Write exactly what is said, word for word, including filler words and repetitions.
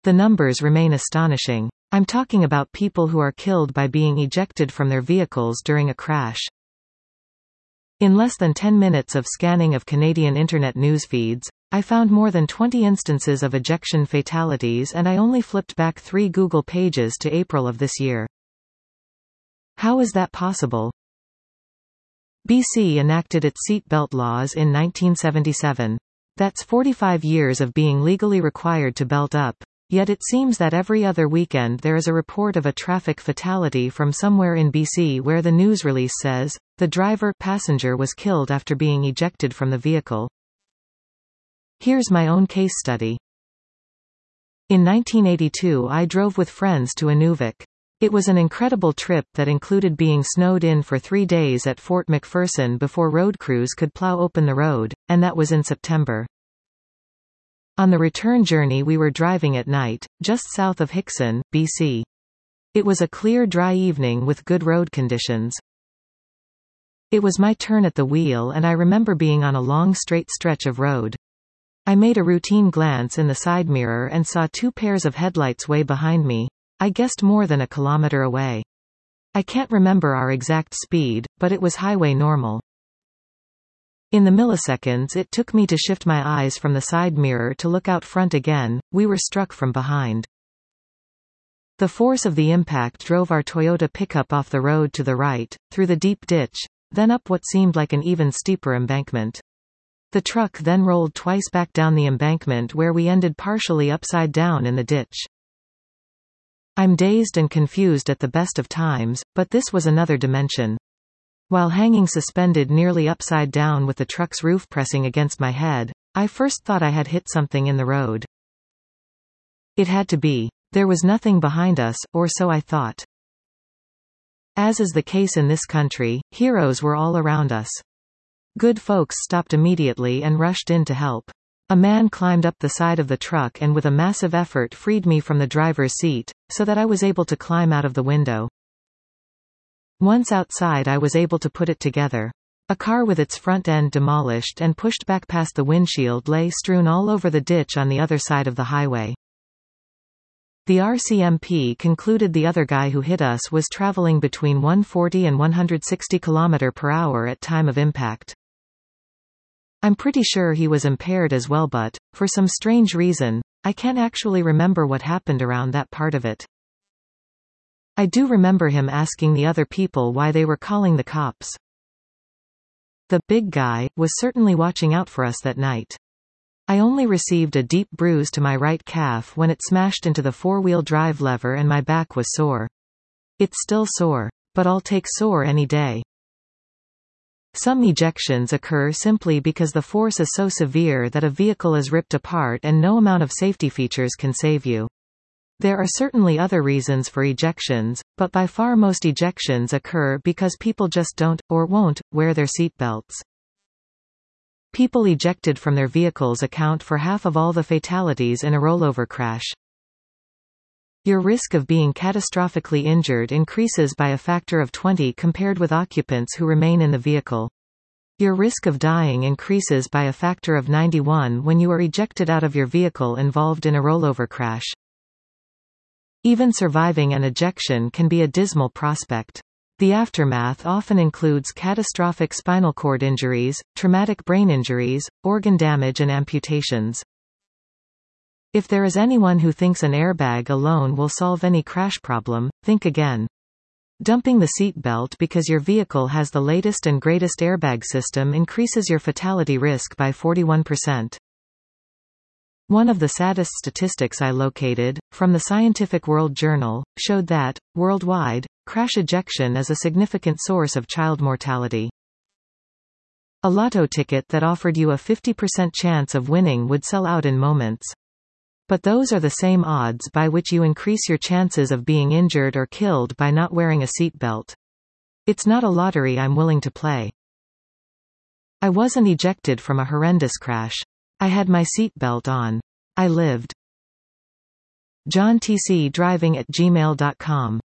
The numbers remain astonishing. I'm talking about people who are killed by being ejected from their vehicles during a crash. In less than ten minutes of scanning of Canadian internet news feeds, I found more than twenty instances of ejection fatalities, and I only flipped back three Google pages to April of this year. How is that possible? B C enacted its seat belt laws in nineteen seventy-seven. That's forty-five years of being legally required to belt up. Yet it seems that every other weekend there is a report of a traffic fatality from somewhere in B C where the news release says, the driver passenger was killed after being ejected from the vehicle. Here's my own case study. In nineteen eighty-two I drove with friends to Inuvik. It was an incredible trip that included being snowed in for three days at Fort McPherson before road crews could plow open the road, and that was in September. On the return journey we were driving at night, just south of Hickson, B C. It was a clear dry evening with good road conditions. It was my turn at the wheel and I remember being on a long straight stretch of road. I made a routine glance in the side mirror and saw two pairs of headlights way behind me. I guessed more than a kilometer away. I can't remember our exact speed, but it was highway normal. In the milliseconds it took me to shift my eyes from the side mirror to look out front again, we were struck from behind. The force of the impact drove our Toyota pickup off the road to the right, through the deep ditch, then up what seemed like an even steeper embankment. The truck then rolled twice back down the embankment where we ended partially upside down in the ditch. I'm dazed and confused at the best of times, but this was another dimension. While hanging suspended nearly upside down with the truck's roof pressing against my head, I first thought I had hit something in the road. It had to be. There was nothing behind us, or so I thought. As is the case in this country, heroes were all around us. Good folks stopped immediately and rushed in to help. A man climbed up the side of the truck and with a massive effort freed me from the driver's seat, so that I was able to climb out of the window. Once outside I was able to put it together. A car with its front end demolished and pushed back past the windshield lay strewn all over the ditch on the other side of the highway. The R C M P concluded the other guy who hit us was traveling between one forty and one sixty kilometers per hour at time of impact. I'm pretty sure he was impaired as well, but, for some strange reason, I can't actually remember what happened around that part of it. I do remember him asking the other people why they were calling the cops. The big guy was certainly watching out for us that night. I only received a deep bruise to my right calf when it smashed into the four-wheel drive lever and my back was sore. It's still sore. But I'll take sore any day. Some ejections occur simply because the force is so severe that a vehicle is ripped apart and no amount of safety features can save you. There are certainly other reasons for ejections, but by far most ejections occur because people just don't, or won't, wear their seatbelts. People ejected from their vehicles account for half of all the fatalities in a rollover crash. Your risk of being catastrophically injured increases by a factor of twenty compared with occupants who remain in the vehicle. Your risk of dying increases by a factor of ninety-one when you are ejected out of your vehicle involved in a rollover crash. Even surviving an ejection can be a dismal prospect. The aftermath often includes catastrophic spinal cord injuries, traumatic brain injuries, organ damage and amputations. If there is anyone who thinks an airbag alone will solve any crash problem, think again. Dumping the seatbelt because your vehicle has the latest and greatest airbag system increases your fatality risk by forty-one percent. One of the saddest statistics I located, from the Scientific World Journal, showed that, worldwide, crash ejection is a significant source of child mortality. A lotto ticket that offered you a fifty percent chance of winning would sell out in moments. But those are the same odds by which you increase your chances of being injured or killed by not wearing a seatbelt. It's not a lottery I'm willing to play. I wasn't ejected from a horrendous crash. I had my seatbelt on. I lived. John T C driving at gmail dot com